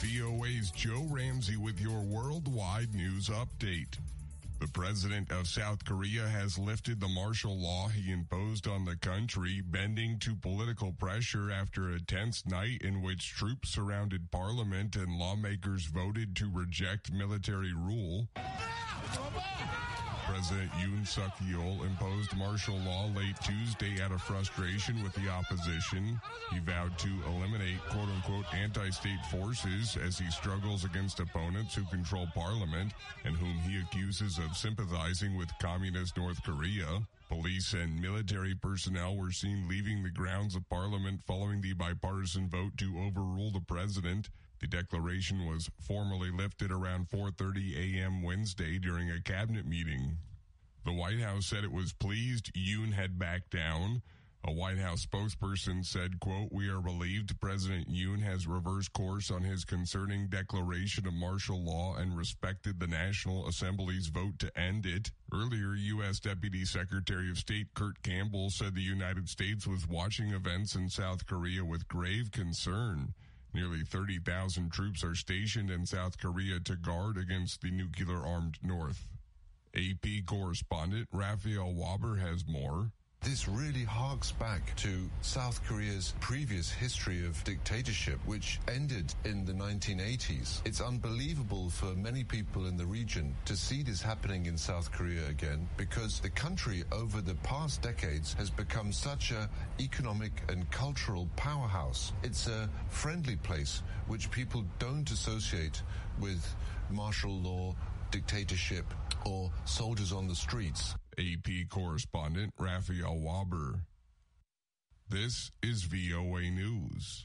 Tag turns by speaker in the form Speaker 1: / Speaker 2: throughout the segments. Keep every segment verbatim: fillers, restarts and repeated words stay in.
Speaker 1: V O A's Joe Ramsey with your worldwide news update. The president of South Korea has lifted the martial law he imposed on the country, bending to political pressure after a tense night in which troops surrounded parliament and lawmakers voted to reject military rule. President Yoon Suk-yeol imposed martial law late Tuesday out of frustration with the opposition. He vowed to eliminate quote-unquote anti-state forces as he struggles against opponents who control parliament and whom he accuses of sympathizing with communist North Korea. Police and military personnel were seen leaving the grounds of parliament following the bipartisan vote to overrule the president. The declaration was formally lifted around four thirty a.m. Wednesday during a cabinet meeting. The White House said it was pleased Yoon had backed down. A White House spokesperson said, quote, "We are relieved President Yoon has reversed course on his concerning declaration of martial law and respected the National Assembly's vote to end it." Earlier, U S. Deputy Secretary of State Kurt Campbell said the United States was watching events in South Korea with grave concern. Nearly thirty thousand troops are stationed in South Korea to guard against the nuclear-armed North. A P correspondent Raphael Waber has more.
Speaker 2: This really harks back to South Korea's previous history of dictatorship, which ended in the nineteen eighties. It's unbelievable for many people in the region to see this happening in South Korea again, because the country over the past decades has become such an economic and cultural powerhouse. It's a friendly place which people don't associate with martial law, dictatorship, or soldiers on the streets.
Speaker 1: A P correspondent Raphael Waber. This is V O A News.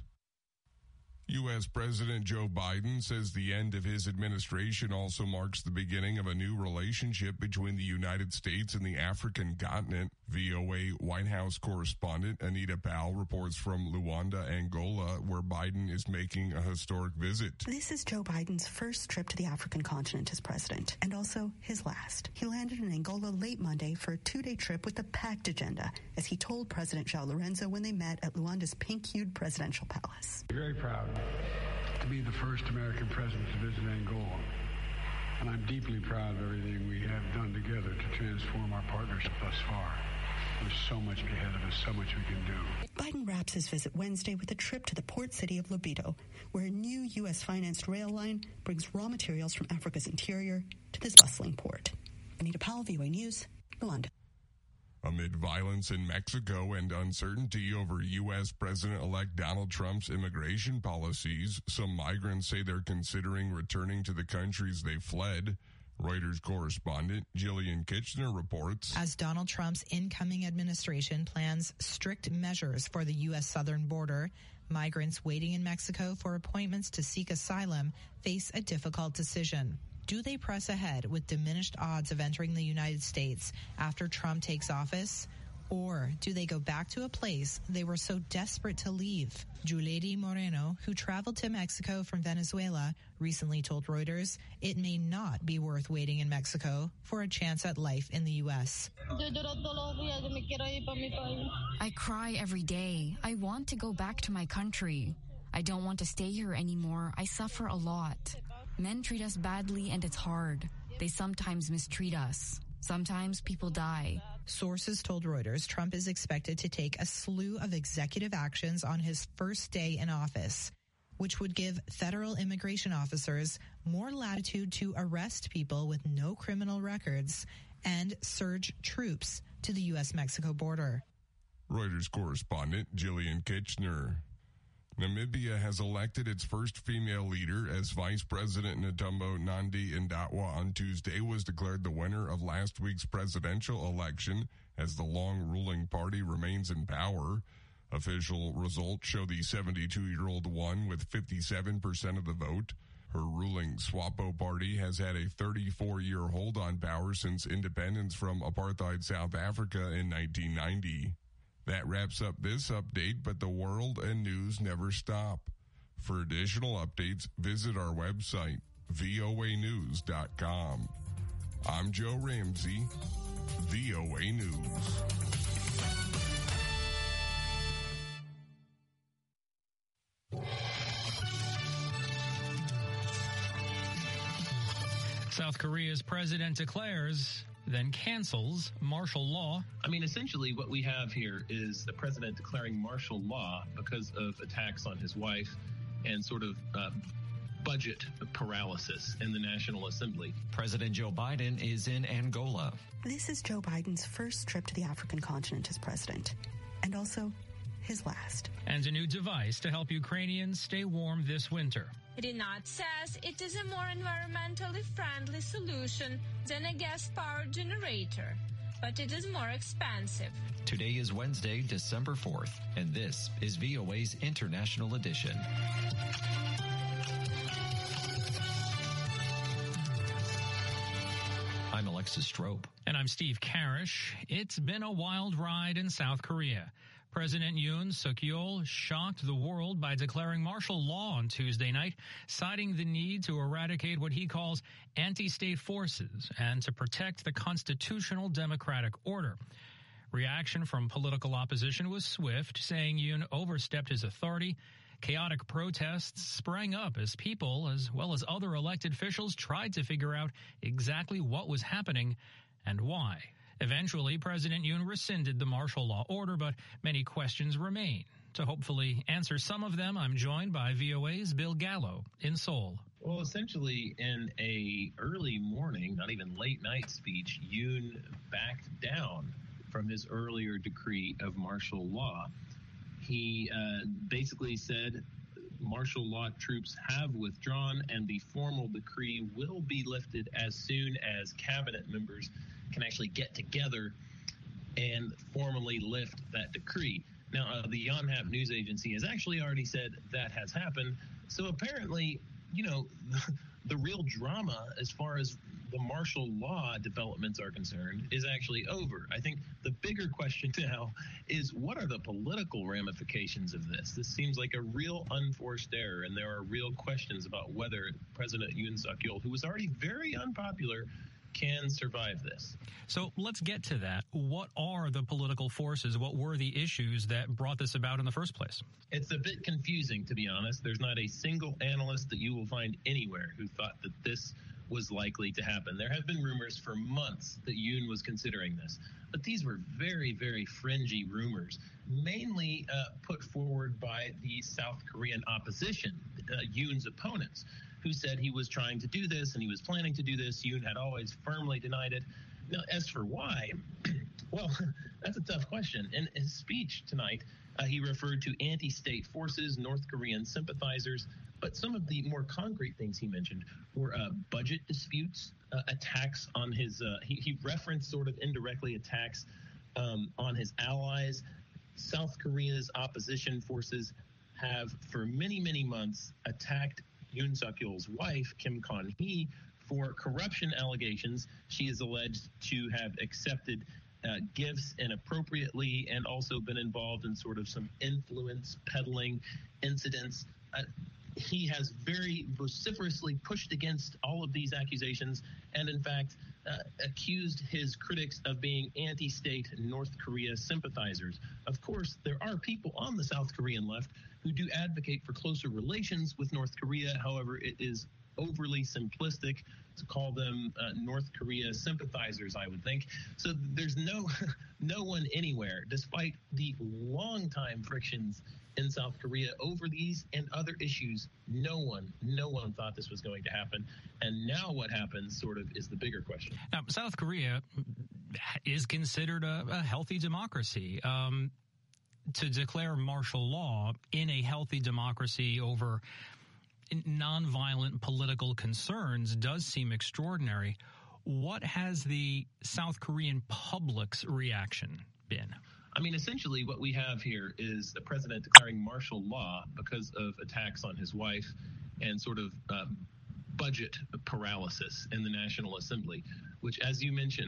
Speaker 1: U S. President Joe Biden says the end of his administration also marks the beginning of a new relationship between the United States and the African continent. V O A White House correspondent Anita Powell reports from Luanda, Angola, where Biden is making a historic visit.
Speaker 3: This is Joe Biden's first trip to the African continent as president, and also his last. He landed in Angola late Monday for a two-day trip with a packed agenda, as he told President João Lourenço when they met at Luanda's pink-hued presidential palace.
Speaker 4: Very proud to be the first American president to visit Angola. And I'm deeply proud of everything we have done together to transform our partnership thus far. There's so much ahead of us, so much we can do.
Speaker 3: Biden wraps his visit Wednesday with a trip to the port city of Lobito, where a new U S-financed rail line brings raw materials from Africa's interior to this bustling port. Anita Powell, V O A News, Luanda.
Speaker 1: Amid violence in Mexico and uncertainty over U S. President-elect Donald Trump's immigration policies, some migrants say they're considering returning to the countries they fled. Reuters correspondent Jillian Kitchener reports.
Speaker 5: As Donald Trump's incoming administration plans strict measures for the U S southern border, migrants waiting in Mexico for appointments to seek asylum face a difficult decision. Do they press ahead with diminished odds of entering the United States after Trump takes office? Or do they go back to a place they were so desperate to leave? Julady Moreno, who traveled to Mexico from Venezuela, recently told Reuters it may not be worth waiting in Mexico for a chance at life in the U S.
Speaker 6: I cry every day. I want to go back to my country. I don't want to stay here anymore. I suffer a lot. Men treat us badly and it's hard. They sometimes mistreat us. Sometimes people die.
Speaker 5: Sources told Reuters Trump is expected to take a slew of executive actions on his first day in office, which would give federal immigration officers more latitude to arrest people with no criminal records and surge troops to the U S Mexico border.
Speaker 1: Reuters correspondent Jillian Kitchener. Namibia has elected its first female leader as Vice President Netumbo Nandi-Ndaitwah on Tuesday was declared the winner of last week's presidential election as the long-ruling party remains in power. Official results show the seventy-two-year-old won with fifty-seven percent of the vote. Her ruling SWAPO party has had a thirty-four-year hold on power since independence from apartheid South Africa in nineteen ninety. That wraps up this update, but the world and news never stop. For additional updates, visit our website, V O A news dot com. I'm Joe Ramsey, V O A News.
Speaker 7: South Korea's president declares, then cancels martial law.
Speaker 8: I mean, essentially what we have here is the president declaring martial law because of attacks on his wife and sort of uh, budget paralysis in the National Assembly.
Speaker 9: President Joe Biden is in Angola.
Speaker 3: This is Joe Biden's first trip to the African continent as president, and also his last.
Speaker 7: And a new device to help Ukrainians stay warm this winter.
Speaker 10: Rinat says it is a more environmentally friendly solution than a gas-powered generator, but it is more expensive.
Speaker 9: Today is Wednesday, December fourth, and this is V O A's International Edition. I'm Alexis Strope.
Speaker 7: And I'm Steve Karish. It's been a wild ride in South Korea. President Yoon Suk-yeol shocked the world by declaring martial law on Tuesday night, citing the need to eradicate what he calls anti-state forces and to protect the constitutional democratic order. Reaction from political opposition was swift, saying Yoon overstepped his authority. Chaotic protests sprang up as people, as well as other elected officials, tried to figure out exactly what was happening and why. Eventually, President Yoon rescinded the martial law order, but many questions remain. To hopefully answer some of them, I'm joined by V O A's Bill Gallo in Seoul.
Speaker 8: Well, essentially, in a early morning, not even late night speech, Yoon backed down from his earlier decree of martial law. He uh, basically said martial law troops have withdrawn and the formal decree will be lifted as soon as cabinet members can actually get together and formally lift that decree. Now, uh, the Yonhap news agency has actually already said that has happened. So apparently, you know, the, the real drama as far as the martial law developments are concerned is actually over. I think the bigger question now is what are the political ramifications of this? This seems like a real unforced error, and there are real questions about whether President Yoon Suk-yeol, who was already very unpopular, can survive this.
Speaker 7: So let's get to that. What are the political forces? What were the issues that brought this about in the first place?
Speaker 8: It's a bit confusing, to be honest. There's not a single analyst that you will find anywhere who thought that this was likely to happen. There have been rumors for months that Yoon was considering this, but these were very, very fringy rumors, mainly uh, put forward by the South Korean opposition, uh, Yoon's opponents, who said he was trying to do this and he was planning to do this. Yoon had always firmly denied it. Now, as for why, well, that's a tough question. In his speech tonight, uh, he referred to anti-state forces, North Korean sympathizers, but some of the more concrete things he mentioned were uh, budget disputes, uh, attacks on his, uh, he, he referenced sort of indirectly attacks um, on his allies. South Korea's opposition forces have for many, many months attacked Yoon Suk-yeol's wife, Kim Kon-hee, for corruption allegations. She is alleged to have accepted uh, gifts inappropriately and also been involved in sort of some influence peddling incidents. Uh, he has very vociferously pushed against all of these accusations and, in fact, uh, accused his critics of being anti-state North Korea sympathizers. Of course, there are people on the South Korean left who do advocate for closer relations with North Korea. However, it is overly simplistic to call them uh, North Korea sympathizers, I would think. So there's no no one anywhere, despite the long-time frictions in South Korea over these and other issues, no one, no one thought this was going to happen. And now what happens sort of is the bigger question.
Speaker 7: Now, South Korea is considered a, a healthy democracy. Um, to declare martial law in a healthy democracy over nonviolent political concerns does seem extraordinary. What has the South Korean public's reaction been?
Speaker 8: I mean, essentially what we have here is the president declaring martial law because of attacks on his wife and sort of um, budget paralysis in the National Assembly, which, as you mentioned,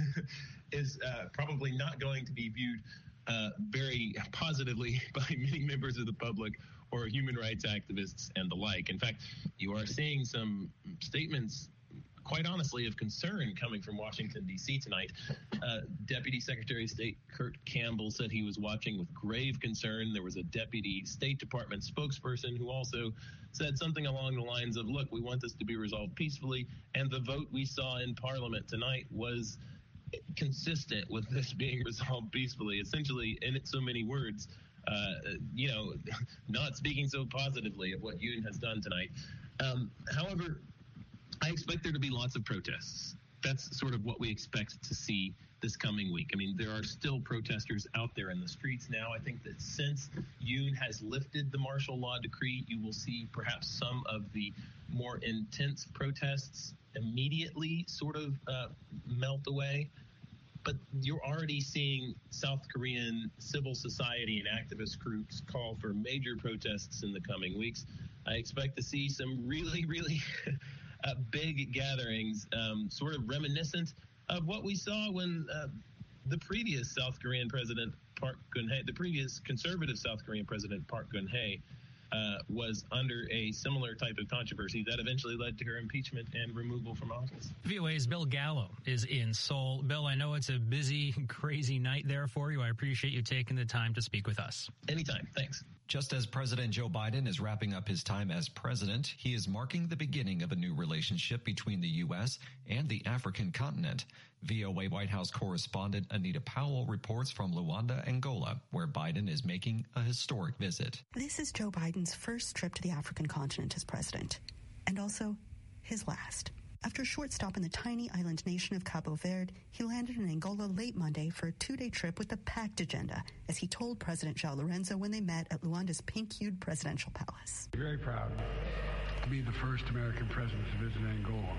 Speaker 8: is uh, probably not going to be viewed uh, very positively by many members of the public or human rights activists and the like. In fact, you are seeing some statements quite honestly, of concern coming from Washington, D C tonight. Uh, Deputy Secretary of State Kurt Campbell said he was watching with grave concern. There was a Deputy State Department spokesperson who also said something along the lines of, look, we want this to be resolved peacefully. And the vote we saw in Parliament tonight was consistent with this being resolved peacefully. Essentially, in so many words, uh, you know, not speaking so positively of what Yoon has done tonight. Um, however, I expect there to be lots of protests. That's sort of what we expect to see this coming week. I mean, there are still protesters out there in the streets now. I think that since Yoon has lifted the martial law decree, you will see perhaps some of the more intense protests immediately sort of uh, melt away. But you're already seeing South Korean civil society and activist groups call for major protests in the coming weeks. I expect to see some really, really uh, big gatherings, um, sort of reminiscent of what we saw when uh, the previous South Korean president, Park Geun-hye, the previous conservative South Korean president, Park Geun-hye, Uh, was under a similar type of controversy that eventually led to her impeachment and removal from office.
Speaker 7: V O A's Bill Gallo is in Seoul. Bill, I know it's a busy, crazy night there for you. I appreciate you taking the time to speak with us.
Speaker 8: Anytime. Thanks.
Speaker 9: Just as President Joe Biden is wrapping up his time as president, he is marking the beginning of a new relationship between the U S and the African continent. V O A White House correspondent Anita Powell reports from Luanda, Angola, where Biden is making a historic visit.
Speaker 3: This is Joe Biden's first trip to the African continent as president, and also his last. After a short stop in the tiny island nation of Cabo Verde, he landed in Angola late Monday for a two-day trip with a packed agenda, as he told President João Lourenço when they met at Luanda's pink-hued presidential palace.
Speaker 4: Very proud to be the first American president to visit Angola.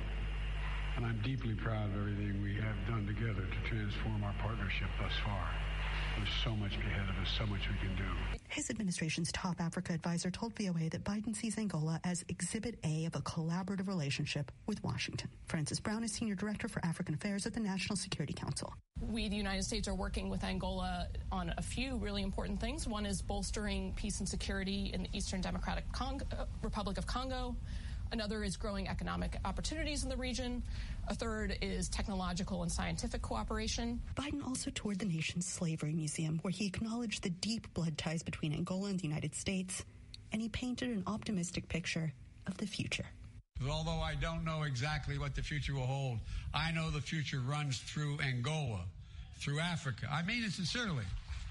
Speaker 4: And I'm deeply proud of everything we have done together to transform our partnership thus far. There's so much ahead of us, so much we can do.
Speaker 3: His administration's top Africa advisor told V O A that Biden sees Angola as Exhibit A of a collaborative relationship with Washington. Frances Brown is Senior Director for African Affairs at the National Security Council.
Speaker 11: We, the United States, are working with Angola on a few really important things. One is bolstering peace and security in the Eastern Democratic Congo, uh, Republic of Congo. Another is growing economic opportunities in the region. A third is technological and scientific cooperation.
Speaker 3: Biden also toured the nation's slavery museum, where he acknowledged the deep blood ties between Angola and the United States, and he painted an optimistic picture of the future.
Speaker 12: Although I don't know exactly what the future will hold, I know the future runs through Angola, through Africa. I mean it sincerely.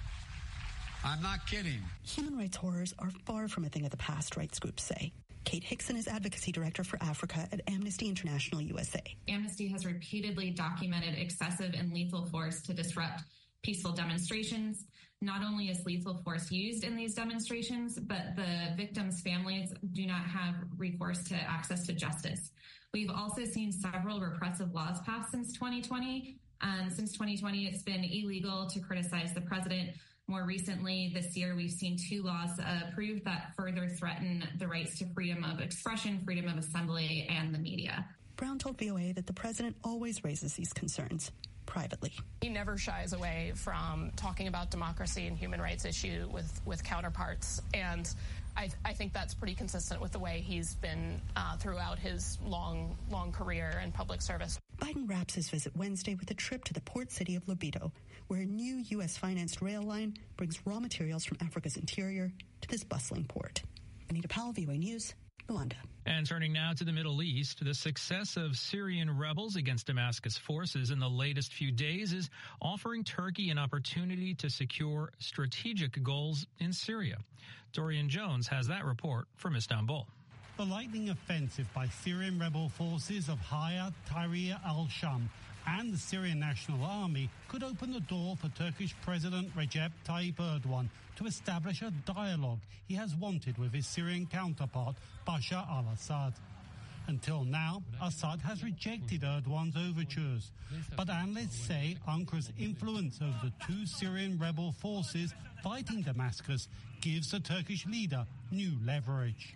Speaker 12: I'm not kidding.
Speaker 3: Human rights horrors are far from a thing of the past, rights groups say. Kate Hickson is Advocacy Director for Africa at Amnesty International U S A.
Speaker 13: Amnesty has repeatedly documented excessive and lethal force to disrupt peaceful demonstrations. Not only is lethal force used in these demonstrations, but the victims' families do not have recourse to access to justice. We've also seen several repressive laws passed since twenty twenty. Um, since twenty twenty, it's been illegal to criticize the president. More recently, this year, we've seen two laws uh, approved that further threaten the rights to freedom of expression, freedom of assembly, and the media.
Speaker 3: Brown told V O A that the president always raises these concerns privately.
Speaker 11: He never shies away from talking about democracy and human rights issue with, with counterparts. And I, I think that's pretty consistent with the way he's been uh, throughout his long, long career in public service.
Speaker 3: Biden wraps his visit Wednesday with a trip to the port city of Lobito, where a new U S-financed rail line brings raw materials from Africa's interior to this bustling port. Anita Powell, V O A News, Luanda.
Speaker 7: And turning now to the Middle East, the success of Syrian rebels against Damascus forces in the latest few days is offering Turkey an opportunity to secure strategic goals in Syria. Dorian Jones has that report from Istanbul.
Speaker 14: The lightning offensive by Syrian rebel forces of Hayat Tahrir al-Sham and the Syrian National Army could open the door for Turkish President Recep Tayyip Erdogan to establish a dialogue he has wanted with his Syrian counterpart Bashar al-Assad. Until now, Assad has rejected Erdogan's overtures, but analysts say Ankara's influence over the two Syrian rebel forces fighting Damascus gives the Turkish leader new leverage.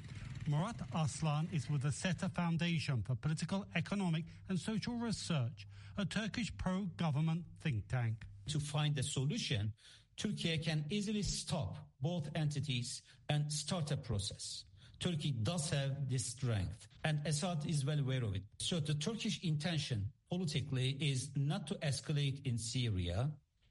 Speaker 14: Murat Aslan is with the SETA Foundation for Political, Economic and Social Research, a Turkish pro-government think tank.
Speaker 15: To find a solution, Turkey can easily stop both entities and start a process. Turkey does have this strength, and Assad is well aware of it. So the Turkish intention politically is not to escalate in Syria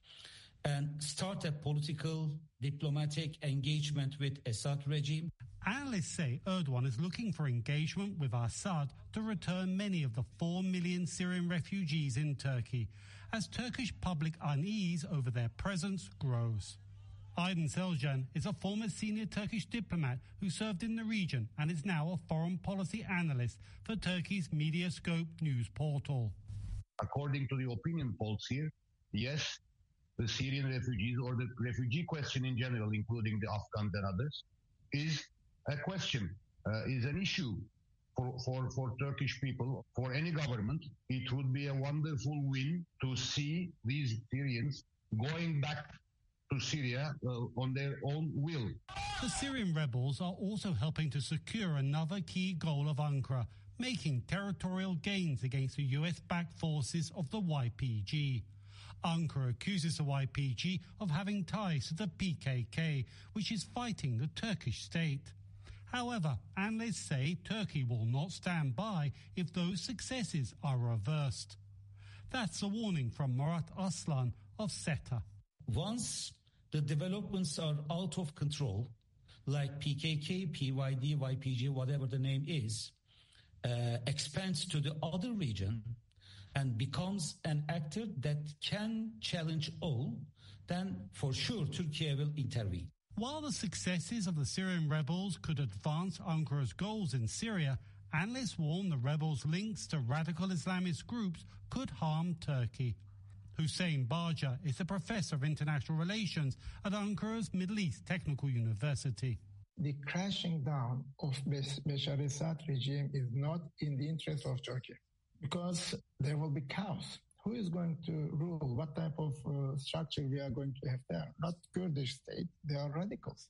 Speaker 15: and start a political, diplomatic engagement with Assad regime.
Speaker 14: Analysts say Erdogan is looking for engagement with Assad to return many of the four million Syrian refugees in Turkey, as Turkish public unease over their presence grows. Aydin Selcan is a former senior Turkish diplomat who served in the region and is now a foreign policy analyst for Turkey's Mediascope news portal.
Speaker 16: According to the opinion polls here, yes, the Syrian refugees, or the refugee question in general, including the Afghans and others, is a question, uh, is an issue for, for, for Turkish people, for any government. It would be a wonderful win to see these Syrians going back to Syria uh, on their own will.
Speaker 14: The Syrian rebels are also helping to secure another key goal of Ankara, making territorial gains against the U S-backed forces of the Y P G. Ankara accuses the Y P G of having ties to the P K K, which is fighting the Turkish state. However, analysts say Turkey will not stand by if those successes are reversed. That's a warning from Murat Aslan of SETA.
Speaker 15: Once the developments are out of control, like P K K, P Y D, Y P G, whatever the name is, uh, expands to the other region and becomes an actor that can challenge all, then for sure Turkey will intervene.
Speaker 14: While the successes of the Syrian rebels could advance Ankara's goals in Syria, analysts warn the rebels' links to radical Islamist groups could harm Turkey. Hussein Barja is a professor of international relations at Ankara's Middle East Technical University.
Speaker 17: The crashing down of Bashar al-Assad regime is not in the interest of Turkey, because there will be chaos. Who is going to rule? What type of uh, structure we are going to have there? Not Kurdish state, they are radicals.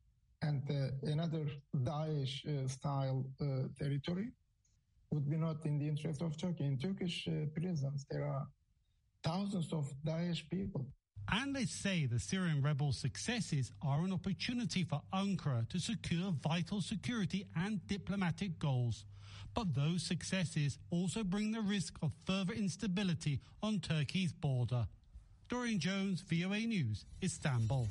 Speaker 17: And uh, another Daesh-style uh, uh, territory would be not in the interest of Turkey. In Turkish uh, prisons, there are thousands of Daesh people.
Speaker 14: And they say the Syrian rebels' successes are an opportunity for Ankara to secure vital security and diplomatic goals. But those successes also bring the risk of further instability on Turkey's border. Dorian Jones, V O A News, Istanbul.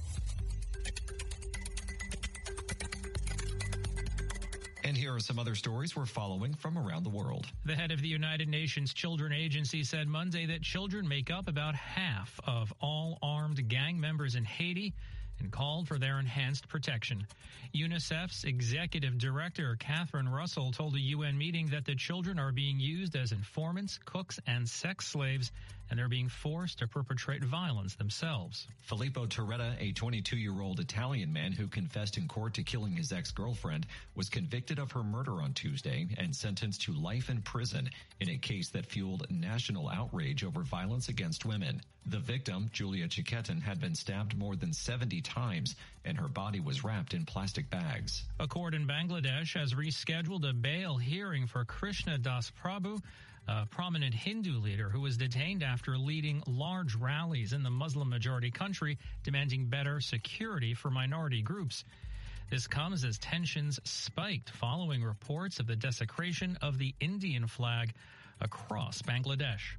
Speaker 9: And here are some other stories we're following from around the world.
Speaker 7: The head of the United Nations Children Agency said Monday that children make up about half of all armed gang members in Haiti and called for their enhanced protection. UNICEF's executive director, Catherine Russell, told a U N meeting that the children are being used as informants, cooks, and sex slaves, and they're being forced to perpetrate violence themselves.
Speaker 9: Filippo Torretta, a twenty-two-year-old Italian man who confessed in court to killing his ex-girlfriend, was convicted of her murder on Tuesday and sentenced to life in prison in a case that fueled national outrage over violence against women. The victim, Giulia Cicchettin, had been stabbed more than seventy times, and her body was wrapped in plastic bags.
Speaker 7: A court in Bangladesh has rescheduled a bail hearing for Krishna Das Prabhu, a prominent Hindu leader who was detained after leading large rallies in the Muslim-majority country demanding better security for minority groups. This comes as tensions spiked following reports of the desecration of the Indian flag across Bangladesh.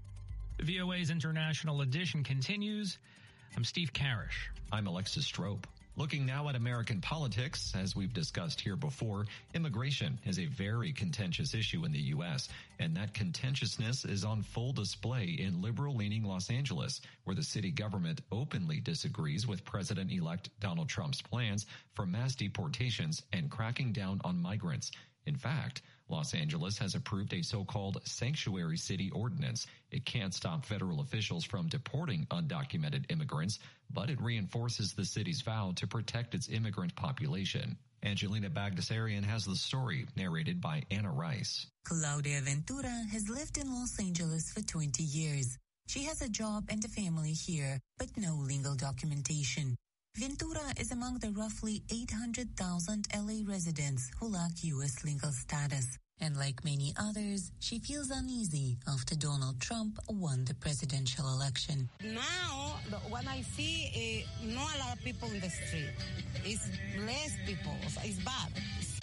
Speaker 7: V O A's International Edition continues. I'm Steve Karish.
Speaker 9: I'm Alexis Strope. Looking now at American politics, as we've discussed here before, immigration is a very contentious issue in the U S, and that contentiousness is on full display in liberal-leaning Los Angeles, where the city government openly disagrees with President-elect Donald Trump's plans for mass deportations and cracking down on migrants. In fact, Los Angeles has approved a so-called sanctuary city ordinance. It can't stop federal officials from deporting undocumented immigrants, but it reinforces the city's vow to protect its immigrant population. Angelina Bagdasarian has the story, narrated by Anna Rice.
Speaker 18: Claudia Ventura has lived in Los Angeles for twenty years. She has a job and a family here, but no legal documentation. Ventura is among the roughly eight hundred thousand L A residents who lack U S legal status. And like many others, she feels uneasy after Donald Trump won the presidential election.
Speaker 19: Now, when I see uh, not a lot of people in the street, it's less people. It's bad.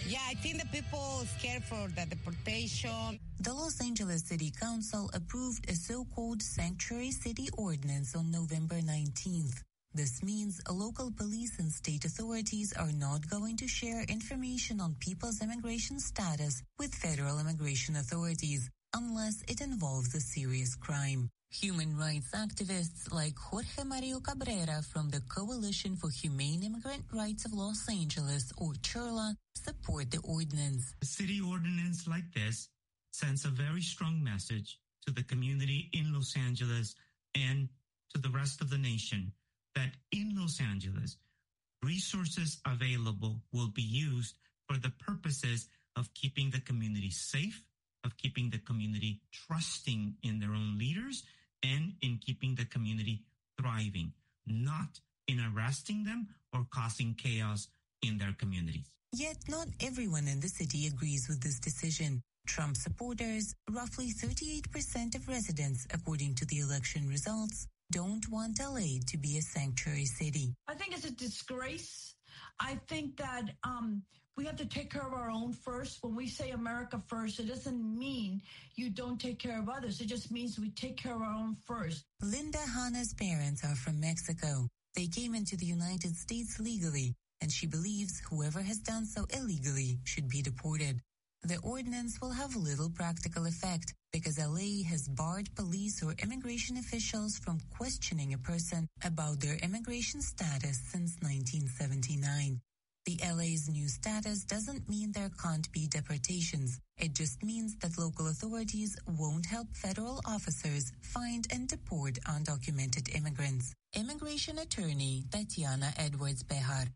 Speaker 19: Yeah, I think the people scared for the deportation.
Speaker 18: The Los Angeles City Council approved a so-called Sanctuary City Ordinance on November nineteenth. This means local police and state authorities are not going to share information on people's immigration status with federal immigration authorities unless it involves a serious crime. Human rights activists like Jorge Mario Cabrera from the Coalition for Humane Immigrant Rights of Los Angeles, or CHIRLA, support the ordinance.
Speaker 20: A city ordinance like this sends a very strong message to the community in Los Angeles and to the rest of the nation that in Los Angeles, resources available will be used for the purposes of keeping the community safe, of keeping the community trusting in their own leaders, and in keeping the community thriving, not in arresting them or causing chaos in their communities.
Speaker 18: Yet not everyone in the city agrees with this decision. Trump supporters, roughly thirty-eight percent of residents, according to the election results, don't want L A to be a sanctuary city.
Speaker 21: I think it's a disgrace. I think that um, we have to take care of our own first. When we say America first, it doesn't mean you don't take care of others. It just means we take care of our own first.
Speaker 18: Linda Hanna's parents are from Mexico. They came into the United States legally, and she believes whoever has done so illegally should be deported. The ordinance will have little practical effect because L A has barred police or immigration officials from questioning a person about their immigration status since nineteen seventy-nine. The L A's new status doesn't mean there can't be deportations. It just means that local authorities won't help federal officers find and deport undocumented immigrants. Immigration attorney Tatiana Edwards-Behar.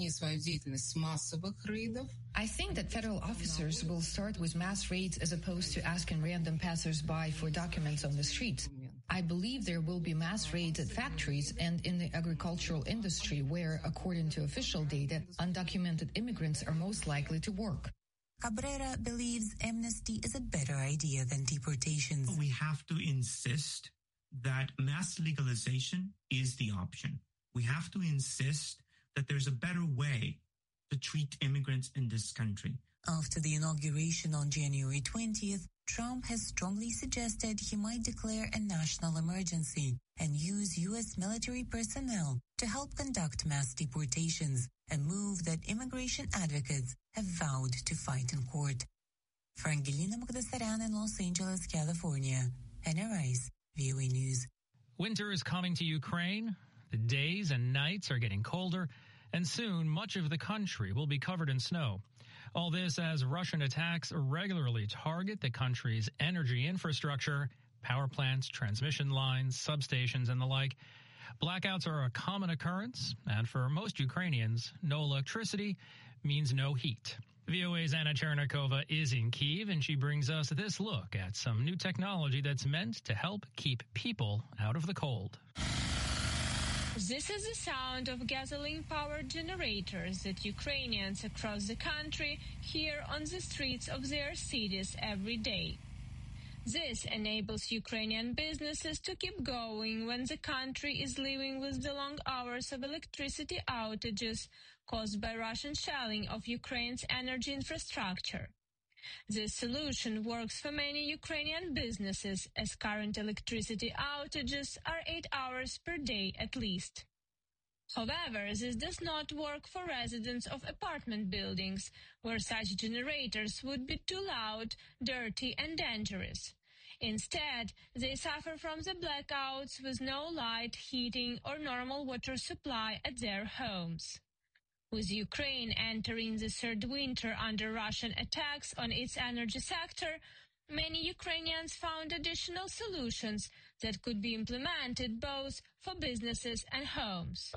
Speaker 22: I think that federal officers will start with mass raids as opposed to asking random passers-by for documents on the street. I believe there will be mass raids at factories and in the agricultural industry where, according to official data, undocumented immigrants are most likely to work.
Speaker 18: Cabrera believes amnesty is a better idea than deportations.
Speaker 20: We have to insist that mass legalization is the option. We have to insist that there's a better way to treat immigrants in this country.
Speaker 18: After the inauguration on January twentieth, Trump has strongly suggested he might declare a national emergency and use U S military personnel to help conduct mass deportations, a move that immigration advocates have vowed to fight in court. For Angelina Magdasaran in Los Angeles, California, Hannah Rice, V O A News.
Speaker 7: Winter is coming to Ukraine. The days and nights are getting colder, and soon much of the country will be covered in snow. All this as Russian attacks regularly target the country's energy infrastructure, power plants, transmission lines, substations, and the like. Blackouts are a common occurrence, and for most Ukrainians, no electricity means no heat. V O A's Anna Chernikova is in Kyiv, and she brings us this look at some new technology that's meant to help keep people out of the cold.
Speaker 10: This is the sound of gasoline-powered generators that Ukrainians across the country hear on the streets of their cities every day. This enables Ukrainian businesses to keep going when the country is living with the long hours of electricity outages caused by Russian shelling of Ukraine's energy infrastructure. This solution works for many Ukrainian businesses, as current electricity outages are eight hours per day at least. However, this does not work for residents of apartment buildings, where such generators would be too loud, dirty, and dangerous. Instead, they suffer from the blackouts with no light, heating, or normal water supply at their homes. With Ukraine entering the third winter under Russian attacks on its energy sector, many Ukrainians found additional solutions that could be implemented both for businesses and homes.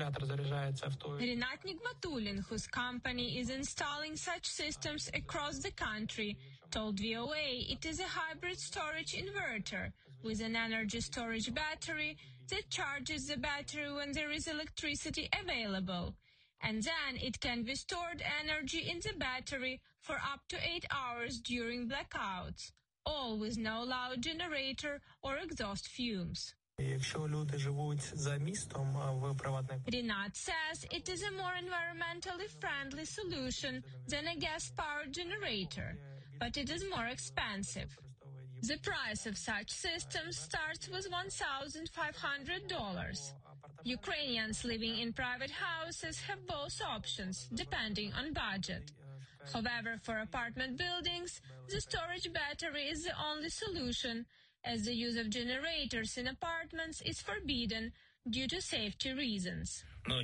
Speaker 10: Rinat Nigmatulin, whose company is installing such systems across the country, told V O A it is a hybrid storage inverter with an energy storage battery that charges the battery when there is electricity available. And then it can be stored energy in the battery for up to eight hours during blackouts, all with no loud generator or exhaust fumes. Rinat says it is a more environmentally friendly solution than a gas-powered generator, but it is more expensive. The price of such systems starts with one thousand five hundred dollars. Ukrainians living in private houses have both options, depending on budget. However, for apartment buildings, the storage battery is the only solution, as the use of generators in apartments is forbidden due to safety reasons.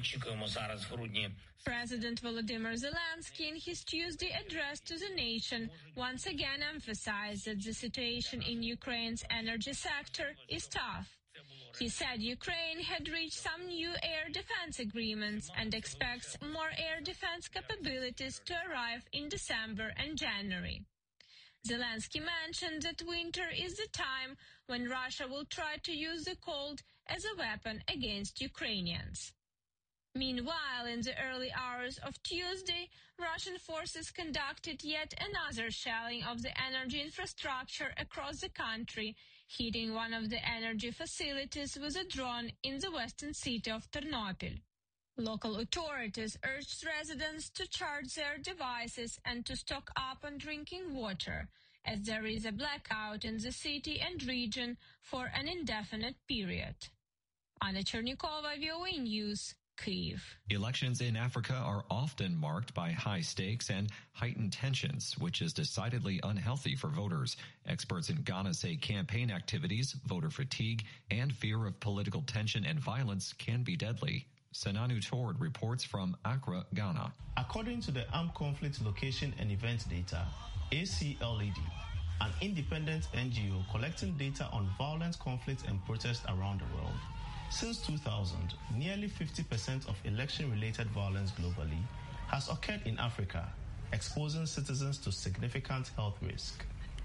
Speaker 10: President Volodymyr Zelensky, in his Tuesday address to the nation, once again emphasized that the situation in Ukraine's energy sector is tough. He said Ukraine had reached some new air defense agreements and expects more air defense capabilities to arrive in December and January. Zelensky mentioned that winter is the time when Russia will try to use the cold as a weapon against Ukrainians. Meanwhile, in the early hours of Tuesday, Russian forces conducted yet another shelling of the energy infrastructure across the country, hitting one of the energy facilities with a drone in the western city of Ternopil. Local authorities urged residents to charge their devices and to stock up on drinking water, as there is a blackout in the city and region for an indefinite period. Anna Chernikova, V O A News, Kyiv.
Speaker 9: Elections in Africa are often marked by high stakes and heightened tensions, which is decidedly unhealthy for voters. Experts in Ghana say campaign activities, voter fatigue, and fear of political tension and violence can be deadly. Sananu Tord reports from Accra, Ghana.
Speaker 2: According to the Armed Conflict Location and Event Data, A C L E D, an independent N G O collecting data on violent conflicts and protests around the world, since two thousand, nearly fifty percent of election-related violence globally has occurred in Africa, exposing citizens to significant health risk.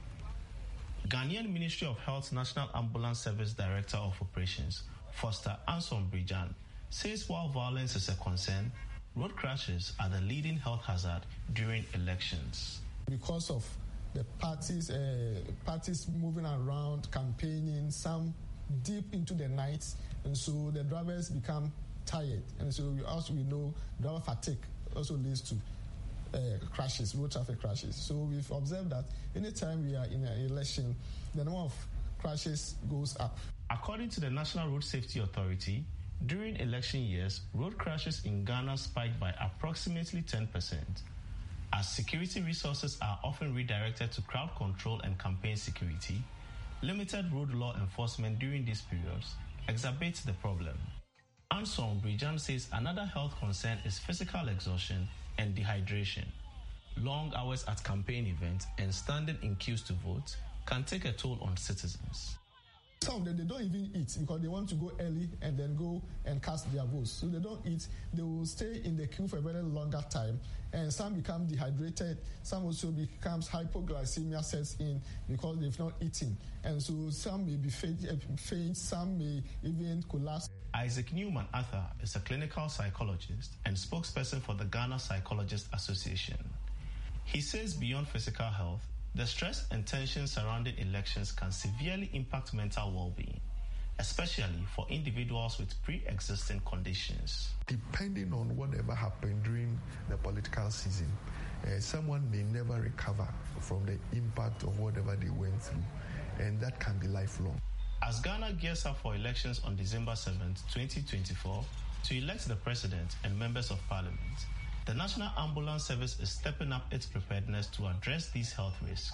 Speaker 2: Ghanaian Ministry of Health National Ambulance Service Director of Operations, Foster Anson Brijan, says while violence is a concern, road crashes are the leading health hazard during elections.
Speaker 6: Because of the parties, uh, parties moving around, campaigning, some deep into the night, and so the drivers become tired. And so we also we know driver fatigue also leads to uh, crashes, road traffic crashes. So we've observed that anytime we are in an election, the number of crashes goes up.
Speaker 2: According to the National Road Safety Authority, during election years, road crashes in Ghana spiked by approximately ten percent. As security resources are often redirected to crowd control and campaign security, limited road law enforcement during these periods exacerbates the problem. Anson Brijan says another health concern is physical exhaustion and dehydration. Long hours at campaign events and standing in queues to vote can take a toll on citizens.
Speaker 6: Some of them, they don't even eat because they want to go early and then go and cast their votes. So they don't eat. They will stay in the queue for a very longer time. And some become dehydrated. Some also becomes hypoglycemia sets in because they've not eaten. And so some may be faint, faint some may even collapse.
Speaker 2: Isaac Newman Arthur is a clinical psychologist and spokesperson for the Ghana Psychologists Association. He says beyond physical health, the stress and tension surrounding elections can severely impact mental well-being, especially for individuals with pre-existing conditions.
Speaker 23: Depending on whatever happened during the political season, uh, someone may never recover from the impact of whatever they went through, and that can be lifelong.
Speaker 2: As Ghana gears up for elections on December seventh, twenty twenty-four, to elect the president and members of parliament, the National Ambulance Service is stepping up its preparedness to address these health risks.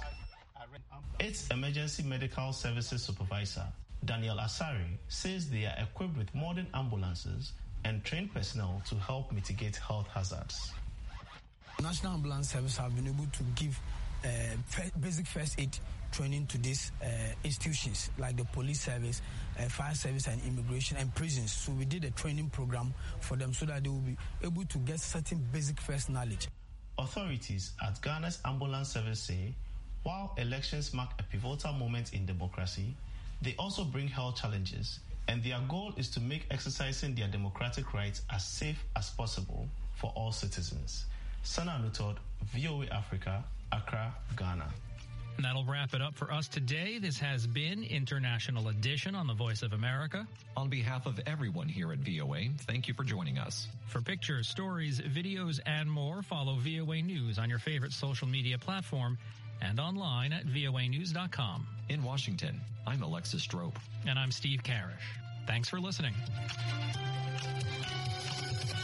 Speaker 2: Its Emergency Medical Services Supervisor, Daniel Asari, says they are equipped with modern ambulances and trained personnel to help mitigate health hazards.
Speaker 24: National Ambulance Service have been able to give uh, basic first aid training to these uh, institutions like the police service, uh, fire service and immigration and prisons. So we did a training program for them so that they will be able to get certain basic first knowledge.
Speaker 2: Authorities at Ghana's ambulance service say, while elections mark a pivotal moment in democracy, they also bring health challenges, and their goal is to make exercising their democratic rights as safe as possible for all citizens. Sana Lutod, V O A Africa, Accra, Ghana.
Speaker 7: And that'll wrap it up for us today. This has been International Edition on the Voice of America.
Speaker 9: On behalf of everyone here at V O A, thank you for joining us.
Speaker 7: For pictures, stories, videos, and more, follow V O A News on your favorite social media platform and online at V O A news dot com.
Speaker 9: In Washington, I'm Alexis Strope.
Speaker 7: And I'm Steve Karish. Thanks for listening.